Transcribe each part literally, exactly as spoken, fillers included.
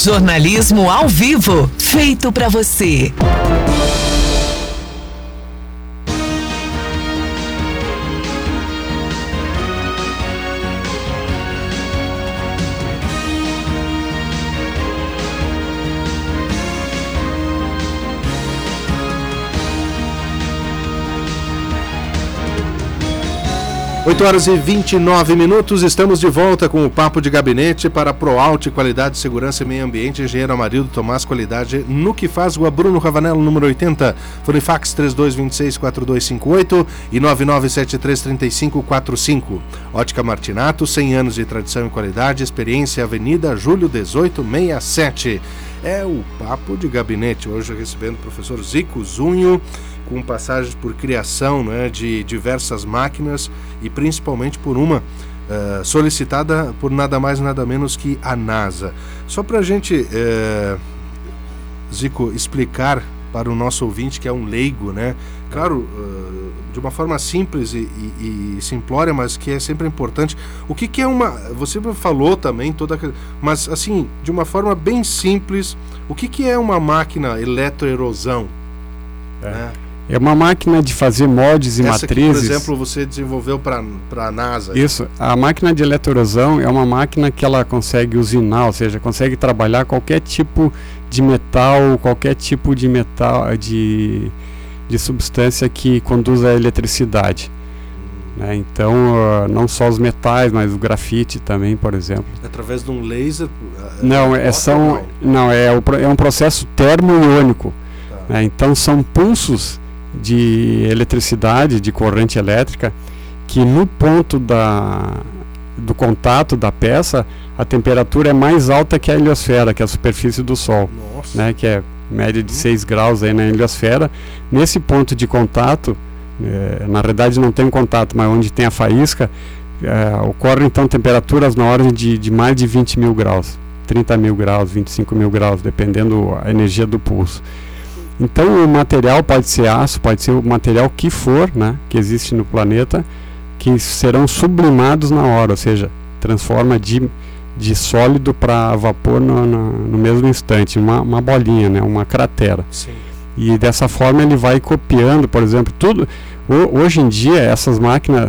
Jornalismo ao vivo, feito para você. oito horas e vinte e nove minutos, estamos de volta com o Papo de Gabinete para ProAlte, Qualidade, Segurança e Meio Ambiente, Engenheiro Amarildo Tomás, qualidade no que faz, Rua Bruno Ravanello, número oitenta, Fonifax três dois dois seis, quatro dois cinco oito e nove nove sete três três cinco quatro cinco. Ótica Martinato, cem anos de tradição e qualidade, experiência, Avenida Júlio dezoito sessenta e sete. É o Papo de Gabinete, hoje recebendo o professor Zico Zunho, com passagens por criação, né, de diversas máquinas e principalmente por uma uh, solicitada por nada mais nada menos que a NASA. Só para a gente, uh, Zico, explicar para o nosso ouvinte que é um leigo, né? Claro, uh, de uma forma simples e, e, e simplória, mas que é sempre importante. O que, que é uma... Você falou também, toda, mas assim, de uma forma bem simples, o que, que é uma máquina eletroerosão? É. Né? É uma máquina de fazer moldes e Essa matrizes. Aqui, por exemplo, você desenvolveu para a NASA. Isso. A máquina de eletroerosão é uma máquina que ela consegue usinar, ou seja, consegue trabalhar qualquer tipo de metal, qualquer tipo de metal, de, de substância que conduz à eletricidade. Hum. Né? Então, uh, não só os metais, mas o grafite também, por exemplo. Através de um laser? Não, é, são, não é, é um processo termoiônico. Tá. Né? Então, são pulsos de eletricidade, de corrente elétrica, que no ponto da, do contato da peça, a temperatura é mais alta que a heliosfera, que é a superfície do Sol, né, que é média de seis graus aí na heliosfera. Nesse ponto de contato, é, na realidade não tem um contato, mas onde tem a faísca, é, ocorrem então temperaturas na ordem de, de mais de vinte mil graus, trinta mil graus, vinte e cinco mil graus, dependendo da energia do pulso. Então o material pode ser aço, pode ser o material que for, né, que existe no planeta, que serão sublimados na hora, ou seja, transforma de, de sólido para vapor no, no, no mesmo instante, uma, uma bolinha, né, uma cratera. Sim. E dessa forma ele vai copiando, por exemplo, tudo. O, hoje em dia essas máquinas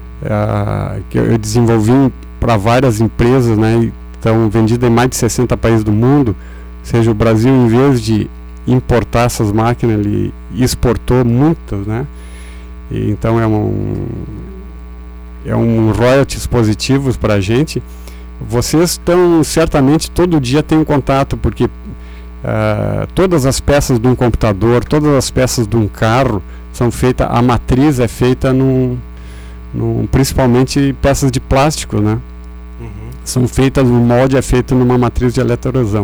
uh, que eu desenvolvi para várias empresas, né, estão vendidas em mais de sessenta países do mundo, ou seja, o Brasil, em vez de importar essas máquinas, ele exportou muitas, né? E então é um é um royalties positivos para a gente. Vocês estão certamente todo dia tem um contato, porque uh, todas as peças de um computador, todas as peças de um carro são feitas, a matriz é feita num, num, principalmente peças de plástico, né? Uhum. São feitas, o molde é feito numa matriz de eletroerosão.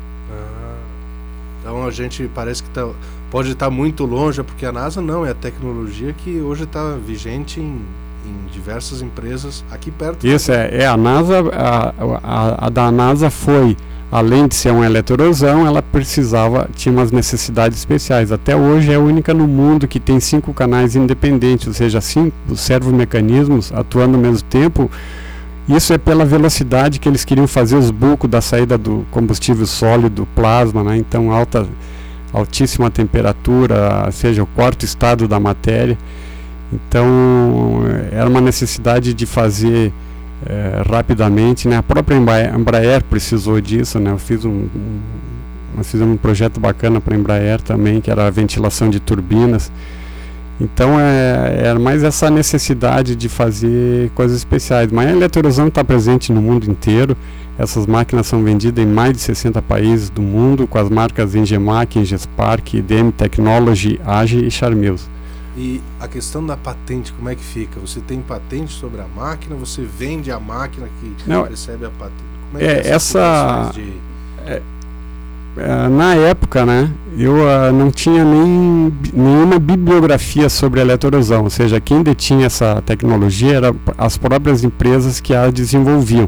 Então a gente parece que tá, pode estar muito longe, porque a NASA não, é a tecnologia que hoje está vigente em, em diversas empresas aqui perto. Isso, é, é a NASA, a, a, a da NASA foi, além de ser uma eletroerosão, ela precisava, tinha umas necessidades especiais. Até hoje é a única no mundo que tem cinco canais independentes, ou seja, cinco servomecanismos atuando ao mesmo tempo. Isso é pela velocidade que eles queriam fazer os bulcos da saída do combustível sólido, plasma, né? Então alta, altíssima temperatura, ou seja, o quarto estado da matéria. Então era uma necessidade de fazer é, rapidamente, né? A própria Embraer, Embraer precisou disso, né? Eu fiz um, um, nós fizemos um projeto bacana para a Embraer também, que era a ventilação de turbinas. Então é, é mais essa necessidade de fazer coisas especiais. Mas a eletroerosão está presente no mundo inteiro. Essas máquinas são vendidas em mais de sessenta países do mundo, com as marcas Engemac, Engespark, D M Technology, A G E e Charmeuse. E a questão da patente, como é que fica? Você tem patente sobre a máquina? Você vende a máquina que Não, recebe a patente? Como é, é que é essa... De... É... Uh, na época, né, eu uh, não tinha nem, nenhuma bibliografia sobre a eletroerosão, ou seja, quem detinha essa tecnologia eram as próprias empresas que a desenvolviam. Uhum.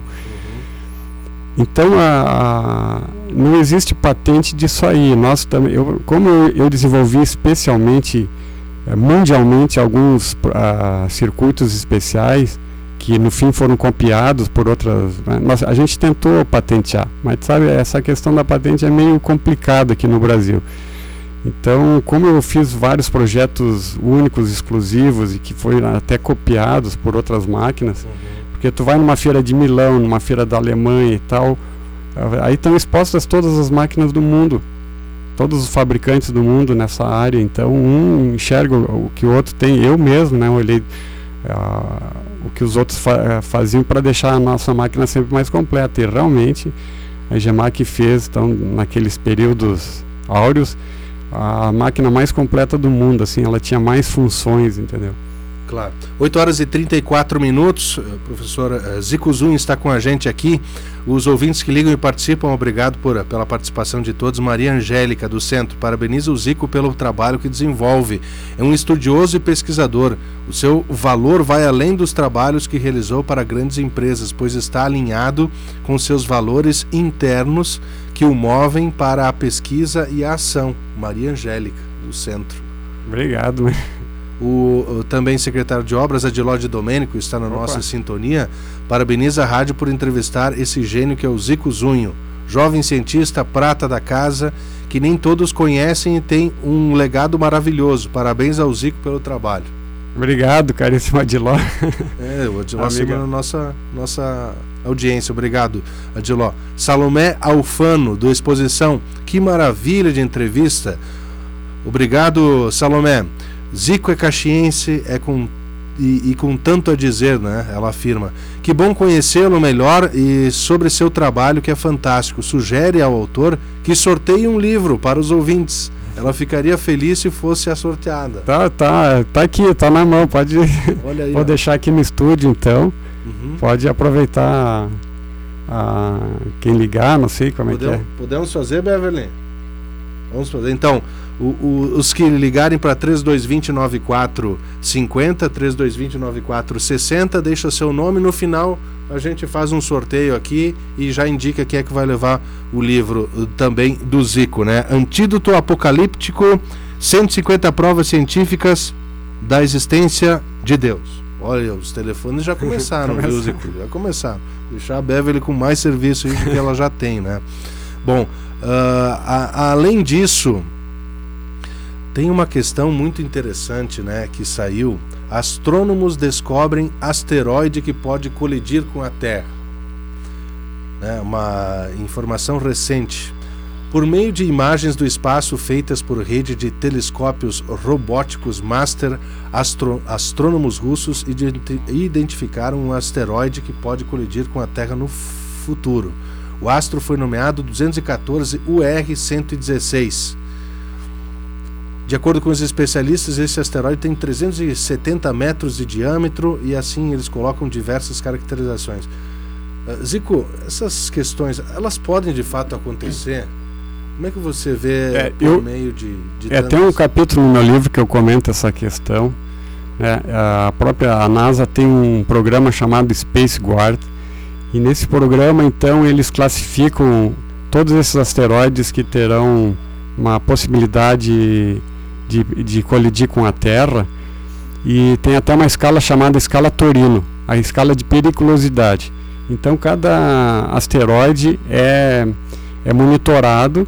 Então, uh, não existe patente disso aí. Nós também, eu, como eu, eu desenvolvi especialmente, uh, mundialmente, alguns uh, circuitos especiais que no fim foram copiados por outras, né? Nós, a gente tentou patentear, mas sabe, essa questão da patente é meio complicada aqui no Brasil. Então, como eu fiz vários projetos únicos, exclusivos e que foram até copiados por outras máquinas, uhum. porque tu vai numa feira de Milão, numa feira da Alemanha e tal, aí estão expostas todas as máquinas do mundo, todos os fabricantes do mundo nessa área. Então, um enxerga o que o outro tem. Eu mesmo, né, olhei uh, o que os outros fa faziam para deixar a nossa máquina sempre mais completa. E realmente a Gemac fez, então, naqueles períodos áureos, a máquina mais completa do mundo, assim, ela tinha mais funções, entendeu? Claro. oito horas e trinta e quatro minutos, o professor Zico Zunha está com a gente aqui. Os ouvintes que ligam e participam, obrigado por, pela participação de todos. Maria Angélica, do Centro, parabeniza o Zico pelo trabalho que desenvolve. É um estudioso e pesquisador. O seu valor vai além dos trabalhos que realizou para grandes empresas, pois está alinhado com seus valores internos que o movem para a pesquisa e a ação. Maria Angélica, do Centro. Obrigado. O, o também secretário de Obras, Adiló de Domênico, está na Opa. nossa sintonia. Parabeniza a rádio por entrevistar esse gênio que é o Zico Zunha, jovem cientista, prata da casa, que nem todos conhecem e tem um legado maravilhoso. Parabéns ao Zico pelo trabalho. Obrigado, caríssimo Adiló. É, o Adiló siga na nossa, nossa audiência. Obrigado, Adiló. Salomé Alfano, do Exposição. Que maravilha de entrevista. Obrigado, Salomé. Zico é caxiense, é com, e, e com tanto a dizer, né? Ela afirma. Que bom conhecê-lo melhor e sobre seu trabalho, que é fantástico. Sugere ao autor que sorteie um livro para os ouvintes. Ela ficaria feliz se fosse a sorteada. Tá, tá, tá aqui, tá na mão. Pode, Olha aí, pode deixar aqui no estúdio, então. Uhum. Pode aproveitar a, quem ligar, não sei como podemos, é que é. Podemos fazer, Beverly? Vamos fazer. Então, o, o, os que ligarem para três dois dois zero nove quatro cinco zero, três dois dois zero nove quatro seis zero, deixa seu nome, no final a gente faz um sorteio aqui e já indica quem é que vai levar o livro também do Zico, né? Antídoto Apocalíptico, cento e cinquenta provas científicas da existência de Deus. Olha, os telefones já começaram, viu, Zico? Já começaram. Deixar a Beverly com mais serviço aí do que ela já tem, né? Bom, uh, a, além disso, tem uma questão muito interessante, né, que saiu. Astrônomos descobrem asteroide que pode colidir com a Terra. É uma informação recente. Por meio de imagens do espaço feitas por rede de telescópios robóticos Master, astro, astrônomos russos identi identificaram um asteroide que pode colidir com a Terra no futuro. O astro foi nomeado duzentos e quatorze U R cento e dezesseis. De acordo com os especialistas, esse asteroide tem trezentos e setenta metros de diâmetro e assim eles colocam diversas caracterizações. Uh, Zico, essas questões, elas podem de fato acontecer? Como é que você vê é, por eu, meio de... de é, tem um capítulo no meu livro que eu comento essa questão. É, a própria a NASA tem um programa chamado Space Guard. E nesse programa, então, eles classificam todos esses asteroides que terão uma possibilidade de, de colidir com a Terra. E tem até uma escala chamada escala Torino, a escala de periculosidade. Então, cada asteroide é, é monitorado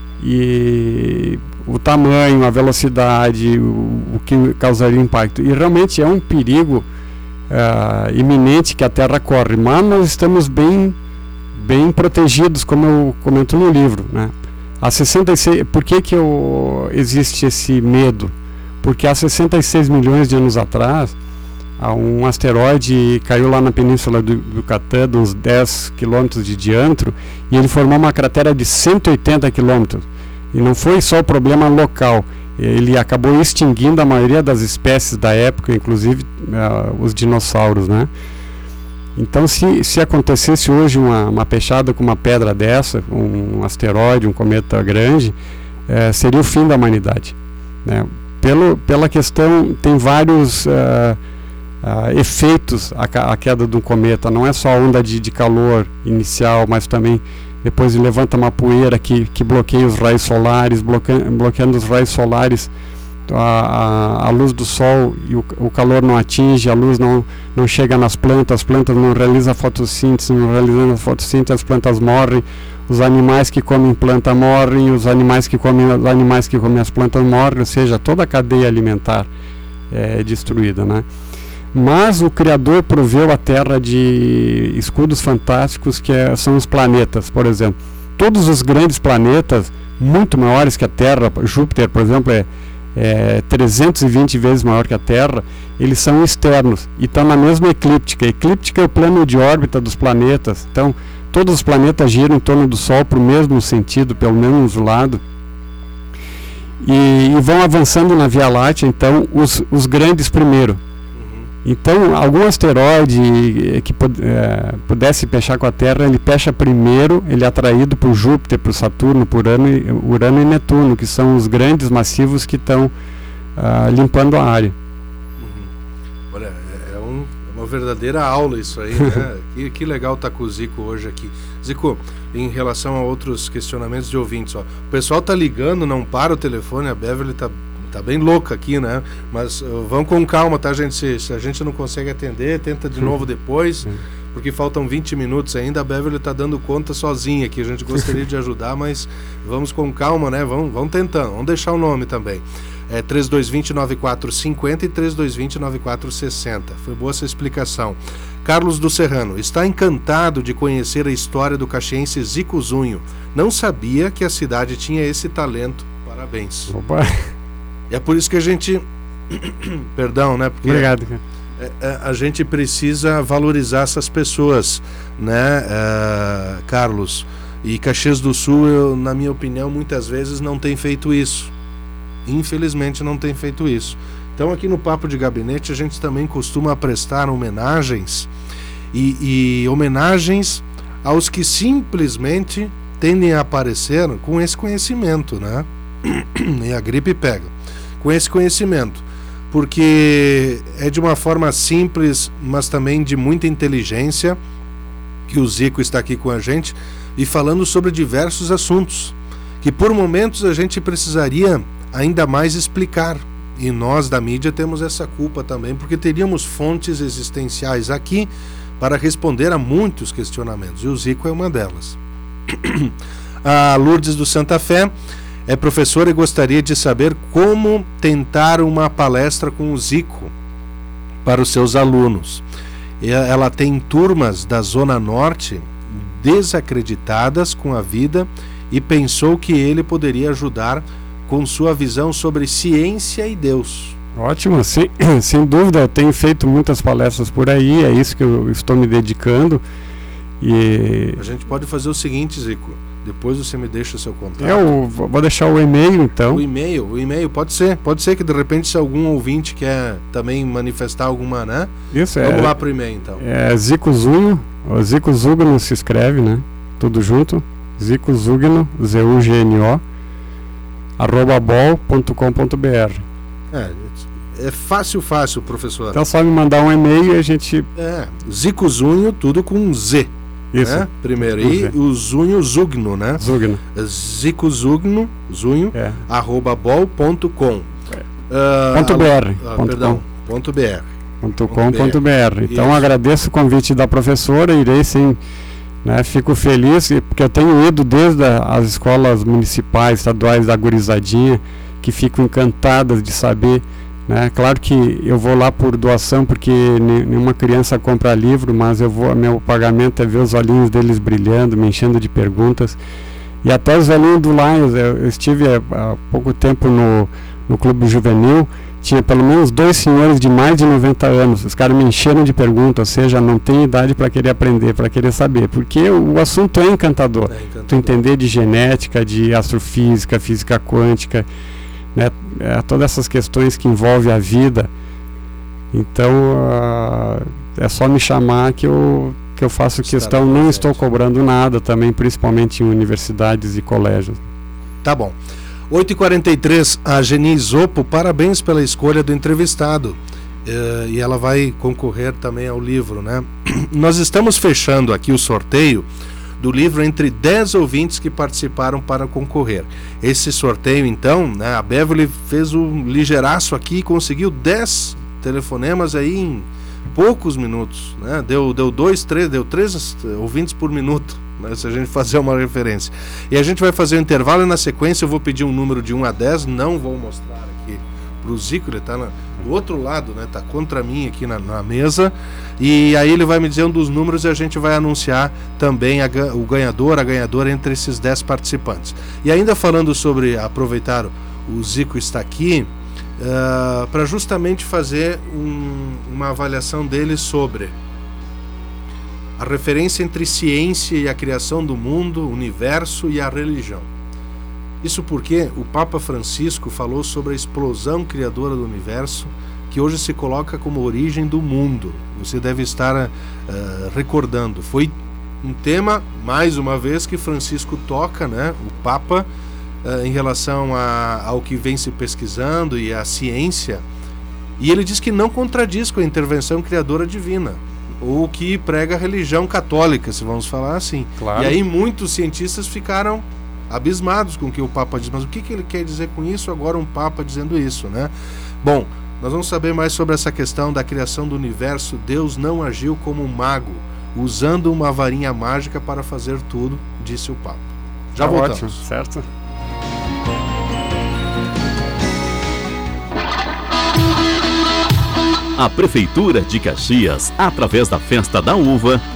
e o tamanho, a velocidade, o, o que causaria impacto. E realmente é um perigo Uh, iminente que a Terra corre, mas nós estamos bem, bem protegidos, como eu comento no livro, né? Há sessenta e seis, por que que eu, existe esse medo? Porque há sessenta e seis milhões de anos atrás, um asteroide caiu lá na península do Yucatán, de uns dez quilômetros de diâmetro, e ele formou uma cratera de cento e oitenta quilômetros. E não foi só o problema local, ele acabou extinguindo a maioria das espécies da época, inclusive uh, os dinossauros, né? Então, se, se acontecesse hoje uma, uma pechada com uma pedra dessa, um asteroide, um cometa grande, uh, seria o fim da humanidade, né? Pelo, pela questão, tem vários uh, uh, efeitos a, a queda de um cometa, não é só a onda de, de calor inicial, mas também depois levanta uma poeira que, que bloqueia os raios solares, bloqueando, bloqueando os raios solares, a, a, a luz do sol e o, o calor não atinge, a luz não, não chega nas plantas, as plantas não realizam fotossíntese, não realizando a fotossíntese, as plantas morrem, os animais que comem planta morrem, os animais que comem os animais que comem as plantas morrem, ou seja, toda a cadeia alimentar é destruída, né? Mas o Criador proveu a Terra de escudos fantásticos que é, são os planetas, por exemplo. Todos os grandes planetas, muito maiores que a Terra, Júpiter, por exemplo, é, é trezentas e vinte vezes maior que a Terra, eles são externos e estão na mesma eclíptica. A eclíptica é o plano de órbita dos planetas. Então, todos os planetas giram em torno do Sol para o mesmo sentido, pelo mesmo lado. E, e vão avançando na Via Láctea, então, os, os grandes primeiro. Então, algum asteroide que é, pudesse pechar com a Terra, ele pecha primeiro, ele é atraído por Júpiter, por Saturno, por Urano, Urano e Netuno, que são os grandes massivos que estão uh, limpando a área. Uhum. Olha, é, um, é uma verdadeira aula isso aí, né? que, que legal estar com o Zico hoje aqui. Zico, em relação a outros questionamentos de ouvintes, ó, o pessoal tá ligando, não para o telefone, a Beverly tá Tá bem louca aqui, né? Mas uh, vamos com calma, tá, gente? Se, se a gente não consegue atender, tenta de novo depois, porque faltam vinte minutos ainda. A Beverly tá dando conta sozinha aqui. A gente gostaria de ajudar, mas vamos com calma, né? Vamos, vamos tentando. Vamos deixar o nome também. É três dois dois zero, nove quatro cinco zero e três dois dois zero, nove quatro seis zero. Foi boa essa explicação. Carlos do Serrano está encantado de conhecer a história do caxiense Zico Zunho. Não sabia que a cidade tinha esse talento. Parabéns. Opa! É por isso que a gente... Perdão, né? Porque Obrigado, cara. É, é, a gente precisa valorizar essas pessoas, né, é, Carlos? E Caxias do Sul, eu, na minha opinião, muitas vezes não tem feito isso. Infelizmente não tem feito isso. Então aqui no Papo de Gabinete a gente também costuma prestar homenagens e, e homenagens aos que simplesmente tendem a aparecer com esse conhecimento, né? E a gripe pega. Com esse conhecimento, porque é de uma forma simples, mas também de muita inteligência, que o Zico está aqui com a gente e falando sobre diversos assuntos, que por momentos a gente precisaria ainda mais explicar, e nós da mídia temos essa culpa também, porque teríamos fontes existenciais aqui para responder a muitos questionamentos, e o Zico é uma delas. A Lourdes do Santa Fé é professora e gostaria de saber como tentar uma palestra com o Zico para os seus alunos. Ela tem turmas da Zona Norte desacreditadas com a vida e pensou que ele poderia ajudar com sua visão sobre ciência e Deus. Ótimo, sem, sem dúvida, eu tenho feito muitas palestras por aí, é isso que eu estou me dedicando. E a gente pode fazer o seguinte, Zico, depois você me deixa o seu contato. Eu vou deixar o e-mail, então. O e-mail, o e-mail pode ser, pode ser que de repente se algum ouvinte quer também manifestar alguma, né? Isso, Vamos é, lá pro e-mail, então. É Zico Zunho, o Zico Zugno se escreve, né? Tudo junto. Zico Zugno, Z U G N O, arroba bol ponto com ponto b r. É, é fácil, fácil, professor. Então só me mandar um e-mail e a gente... É, Zico Zunho, tudo com Z. Isso. Né? Primeiro. E o Zunho Zugno, né? Zugno. Zico Zugno, Zunho, é. arroba bol ponto com. É. Uh, ponto br. Ah, ponto perdão, com. ponto br. Ponto com ponto br. Então isso. Agradeço o convite da professora, irei sim, né? Fico feliz, porque eu tenho ido desde a, as escolas municipais, estaduais da gurizadinha, que ficam encantadas de saber. Né? Claro que eu vou lá por doação, porque nenhuma criança compra livro, mas eu vou, meu pagamento é ver os olhinhos deles brilhando, me enchendo de perguntas. E até os velhinhos do Lions, eu, eu estive há pouco tempo no, no Clube Juvenil, tinha pelo menos dois senhores de mais de noventa anos, os caras me encheram de perguntas, ou seja, não tem idade para querer aprender, para querer saber, porque o, o assunto é encantador. É encantador. Tu entender de genética, de astrofísica, física quântica, né, é, todas essas questões que envolvem a vida. Então uh, é só me chamar que eu, que eu faço questão. Não estou cobrando nada também, principalmente em universidades e colégios. Tá bom. oito e quarenta e três, a Geni Zopo, parabéns pela escolha do entrevistado. Uh, e ela vai concorrer também ao livro, né? Nós estamos fechando aqui o sorteio do livro entre dez ouvintes que participaram para concorrer. Esse sorteio, então, né, a Beverly fez um ligeiraço aqui e conseguiu dez telefonemas aí em poucos minutos, né? Deu, deu dois, três, deu três ouvintes por minuto, né? Se a gente fazer uma referência. E a gente vai fazer um intervalo e na sequência eu vou pedir um número de um a dez, não vou mostrar aqui pro Zico, ele tá na, do outro lado, né? Tá contra mim aqui na, na mesa, e aí ele vai me dizer um dos números e a gente vai anunciar também a, o ganhador, a ganhadora entre esses dez participantes. E ainda falando sobre aproveitar o Zico está aqui, Uh, para justamente fazer um, uma avaliação dele sobre a referência entre ciência e a criação do mundo, o universo e a religião. Isso porque o Papa Francisco falou sobre a explosão criadora do universo, que hoje se coloca como origem do mundo. Você deve estar uh, recordando. Foi um tema, mais uma vez, que Francisco toca, né, o Papa, Uh, em relação a, ao que vem se pesquisando e à ciência, e ele diz que não contradiz com a intervenção criadora divina, ou que prega a religião católica, se vamos falar assim. Claro. E aí muitos cientistas ficaram abismados com o que o Papa diz, mas o que, que ele quer dizer com isso, agora um Papa dizendo isso, né? Bom, nós vamos saber mais sobre essa questão da criação do universo. Deus não agiu como um mago, usando uma varinha mágica para fazer tudo, disse o Papa. Já tá voltamos. Ótimo, certo? A Prefeitura de Caxias, através da Festa da Uva,